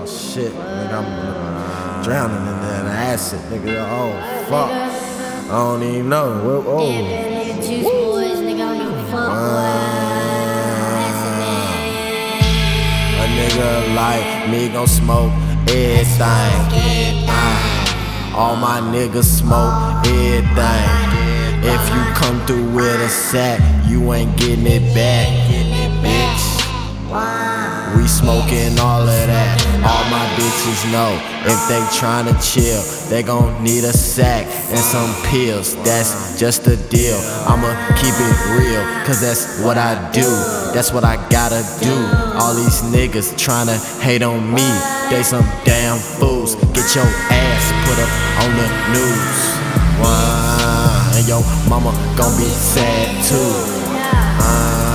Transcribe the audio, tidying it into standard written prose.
Oh shit, nigga, I'm drowning in that acid, nigga. Oh fuck, I don't even know. Oh, Juice boys, nigga, I don't give a fuck, a nigga like me gon' smoke everything. All my niggas smoke everything. If you come through with a sack, you ain't getting it back, bitch. We smoking all of that. All my bitches know if they tryna chill, they gon' need a sack and some pills. That's just a deal. I'ma keep it real, cause that's what I do. That's what I gotta do. All these niggas tryna hate on me, they some damn fools. Get your ass put up on the news. And your mama gon' be sad too.